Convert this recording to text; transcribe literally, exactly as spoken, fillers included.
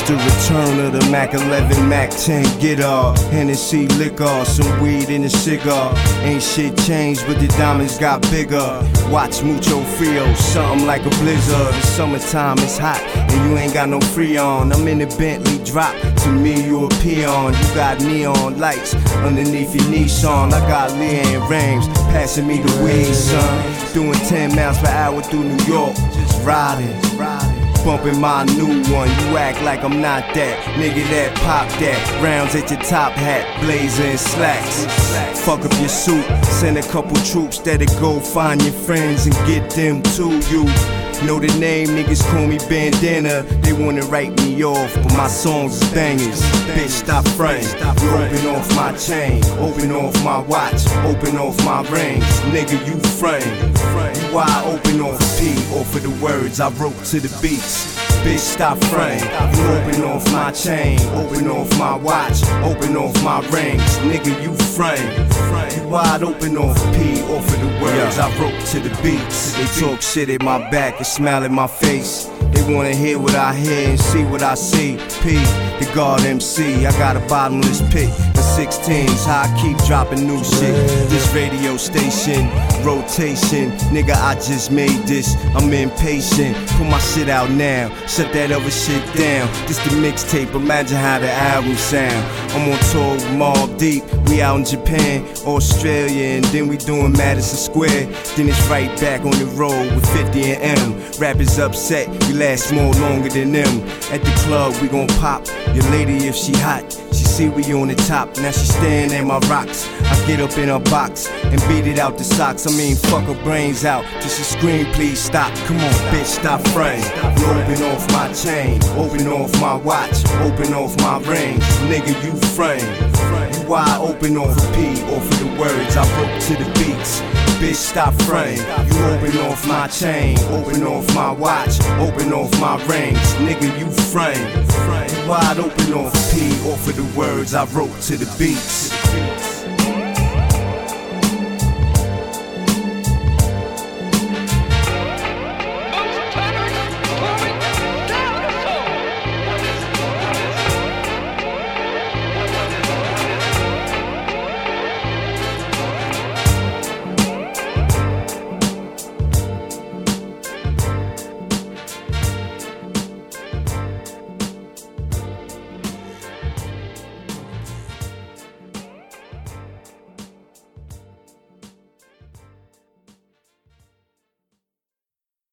the return of the Mac eleven, Mac ten, get up. Hennessy liquor, some weed in a cigar. Ain't shit changed, but the diamonds got bigger. Watch mucho frio, something like a blizzard. The summertime is hot, and you ain't got no Freon. I'm in the Bentley drop, to me you a peon. You got neon lights underneath your Nissan. I got Leanne Rames, passing me the weed, son. Doing ten miles per hour through New York, just riding, bumping my new one. You act like I'm not that nigga that pop that. Rounds at your top hat, blazer and slacks. Fuck up your suit, send a couple troops that'll go find your friends and get them to you. Know the name, niggas call me Bandana. They wanna write me off, but my songs is bangers. Bitch, stop frontin'. You open off my chain, open off my watch, open off my rings. Nigga, you frontin'. You wide open off a P, off of the words I wrote to the beats. Bitch, stop frontin'. You open off my chain, open off my watch, open off my rings. Nigga, you frontin'. You wide open off a P, off of the words I wrote to the beats. They talk shit at my back and smile in my face. They wanna hear what I hear and see what I see. P, the God M C, I got a bottomless pit. The sixteens, how I keep dropping new shit. This radio station, rotation, nigga, I just made this. I'm impatient, put my shit out now, shut that other shit down. This the mixtape, imagine how the album sound. I'm on tour with Mobb Deep, we out in Japan, Australia, and then we doing Madison Square. Then it's right back on the road with fifty and M. Rappers upset, we last more longer than them. At the club, we gon' pop your lady if she hot. She see we on the top, now she staring at my rocks. I get up in her box and beat it out the socks. I mean, fuck her brains out till she scream, please stop. Come on, bitch, stop frontin'. You open off my chain, open off my watch, open off my rings. Nigga, you frontin'. You wide open off a P, off of the words I wrote to the beats. Bitch, stop frontin'. You open off my chain, open off my watch, open off my rings. Nigga, you frontin'. You wide open off a P, off of the words I wrote to the beats.